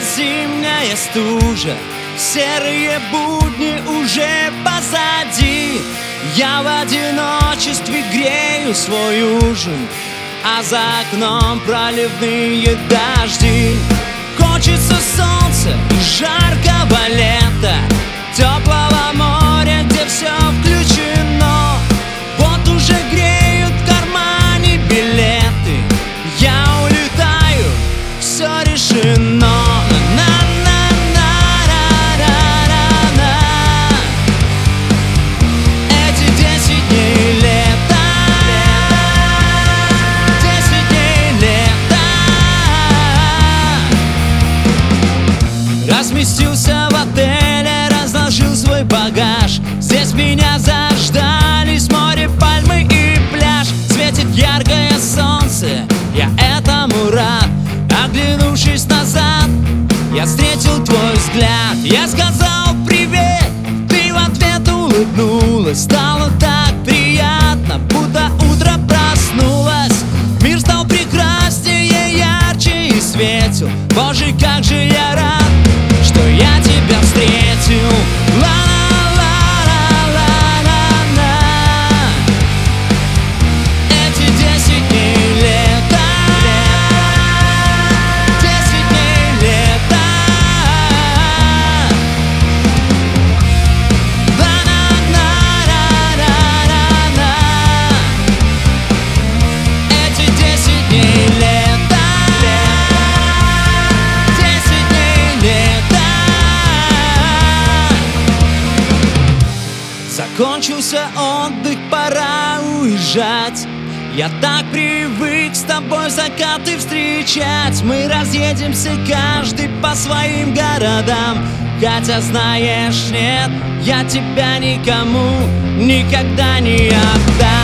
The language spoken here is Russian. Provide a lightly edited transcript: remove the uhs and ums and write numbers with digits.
зимняя стужа, серые будни уже позади. Я в одиночестве грею свой ужин, а за окном проливные дожди. Хочется солнца и жаркого лета, теплого моря, где все включено. Вот уже греют в кармане билеты, я улетаю, все решено. Эти 10 дней лета, 10 дней лета. Разместился в отеле, разложил свой багаж. Здесь меня заждались море, пальмы и пляж. Светит яркое солнце, я этому рад. Оглянувшись назад, я встретил твой взгляд. Я сказал привет, ты в ответ улыбнулась. Стало так приятно, будто утро проснулась. Мир стал прекраснее, ярче и светил. Боже, как же я рад, что я тебя встретил. Эти 10 дней лета, 10 дней лета. Эти 10 дней лета, 10 дней лета. Закончился отдых, пора уезжать. Я так привык с тобой закаты встречать. Мы разъедемся каждый по своим городам. Хотя знаешь, нет, я тебя никому никогда не отдам.